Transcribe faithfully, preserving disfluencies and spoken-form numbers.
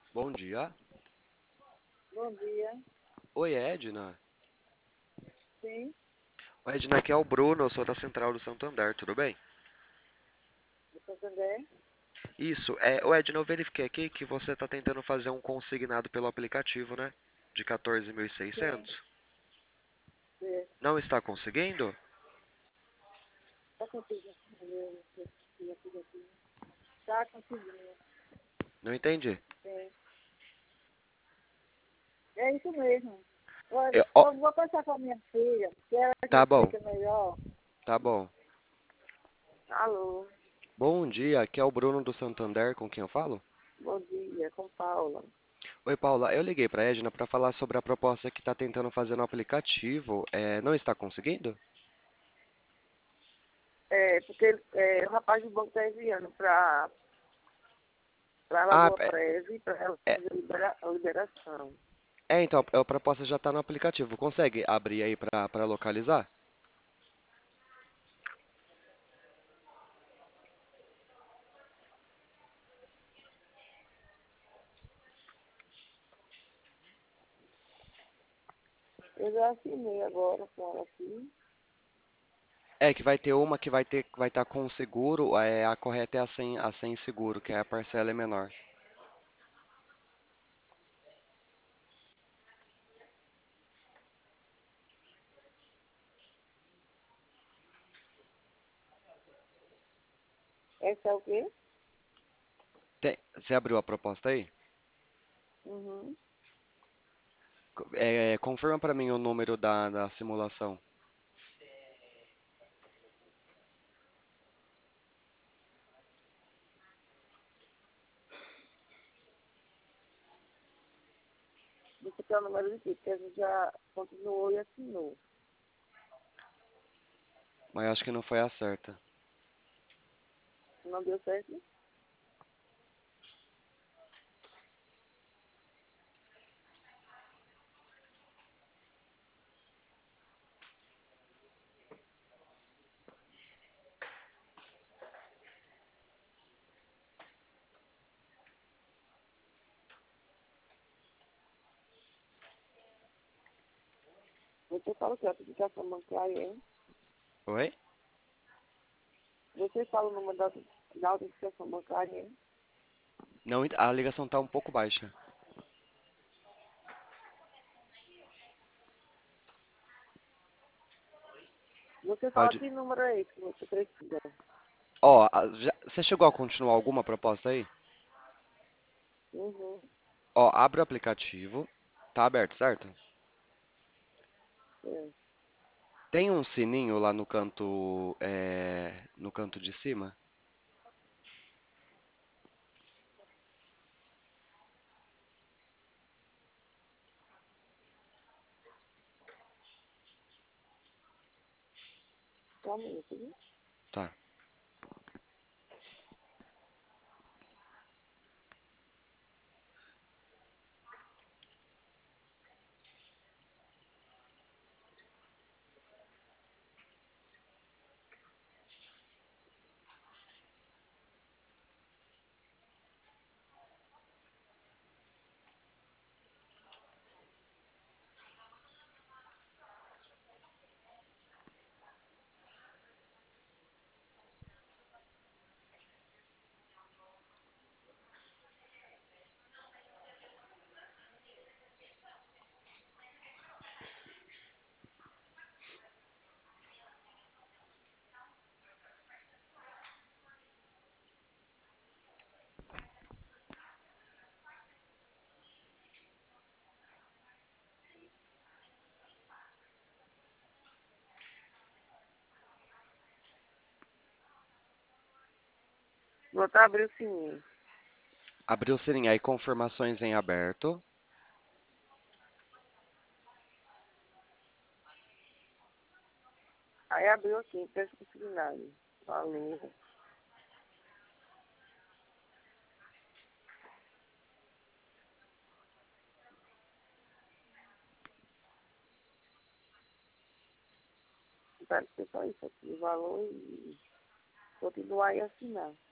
Bom dia. Bom dia. Oi, Edna. Sim, Oi, Edna, aqui é o Bruno, eu sou da Central do Santander, tudo bem? do Santander. Isso, é, ô Edna, eu verifiquei aqui que você está tentando fazer um consignado pelo aplicativo, né? De quatorze mil e Sim, seiscentos. sim. Não está conseguindo? Está conseguindo. Está conseguindo. Não entendi. É, é isso mesmo. Olha, Eu- ó, eu vou passar com a minha filha, que ela me tá bom, explica melhor. tá bom. Alô, Bom dia, aqui é o Bruno do Santander, com quem eu falo? bom dia, com Paula. Oi, Paula, eu liguei para Edna para falar sobre a proposta que está tentando fazer no aplicativo. É, não está conseguindo? É, porque é, o rapaz do banco está enviando para a Ah, Lagoa Preve para ela é, fazer libera- a liberação. é, então, a proposta já está no aplicativo. Consegue abrir aí para para localizar? Eu já assinei agora com ela aqui. É, que vai ter uma que vai ter, vai estar com seguro, é, a correta é a sem, a sem seguro, que é a parcela é menor. Essa é o quê? Tem- você abriu a proposta aí? Uhum. Co- É, confirma para mim o número da, da simulação. Você quer o número de quê? Porque a gente já continuou e assinou. Mas eu acho que não foi a certa. Não deu certo? Você fala que a aplicação bancária, hein? Oi? Você fala o número da, da autenticação bancária, hein? Não, ent- a ligação tá um pouco baixa. Você fala Pode. que número é esse que você precisa. Ó, a- já- você chegou a continuar alguma proposta aí? Uhum. Ó, abre o aplicativo. Tá aberto, certo? É. Tem um sininho lá no canto, é, no canto de cima? Só um minuto, viu? Tá. Vou até abrir o sininho. Abriu o sininho aí, confirmações em aberto. Aí abriu aqui, peço consignado. Valor. Deve ser só isso aqui. O valor e continuar e assinar.